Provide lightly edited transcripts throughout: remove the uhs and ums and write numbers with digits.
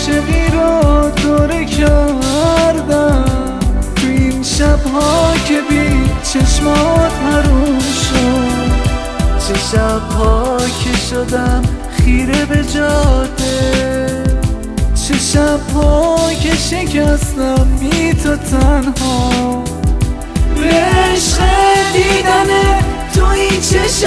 عاشقی رو دوره کردم تو این شبها که بی چشمات حروم شد، چه شبها که شدم خیره به جاده، چه شبها که شکستم بی تو تنها. به عشق دیدن تو این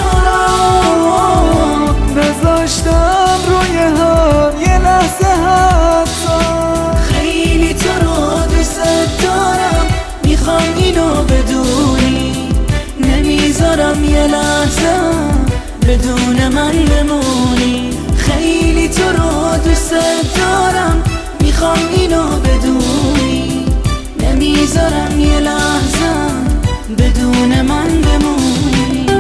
چشام نذاشتم روی هم یه لحظه حتی. خیلی تو رو دوست دارم، میخوام اینو بدونی، نمیذارم یه لحظه بدون من بمونی. خیلی تو رو دوست دارم، میخوام اینو بدونی، نمیذارم یه لحظه بدون من بمونی.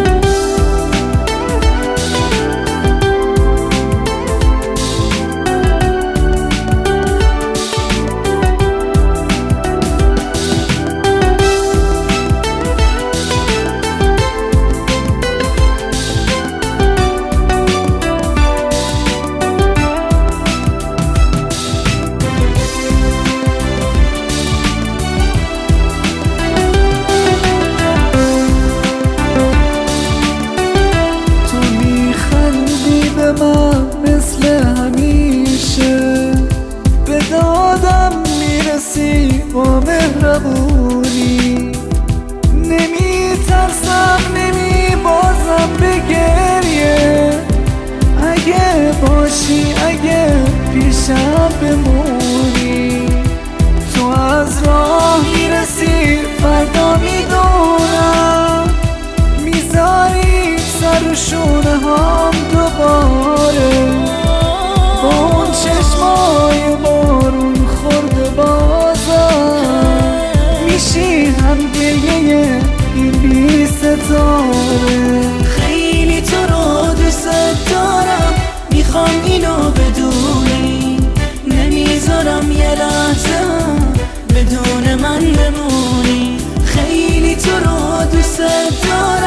من مثل همیشه به دادم میرسی با مهربونی، نمی ترسم نمی بازم به گریه، اگه باشی اگه پیشم بمونی. تو از راه میرسی فردا میدونم، میذاری سر و شونه هم دوباره، با اون چشمای بارون خورده بازم میشی هم گریه این بی ستاره. خیلی تو رو دوست دارم، میخوام اینو بدونی، نمیذارم یه لحظه بدون من بمونی. خیلی تو رو دوست دارم،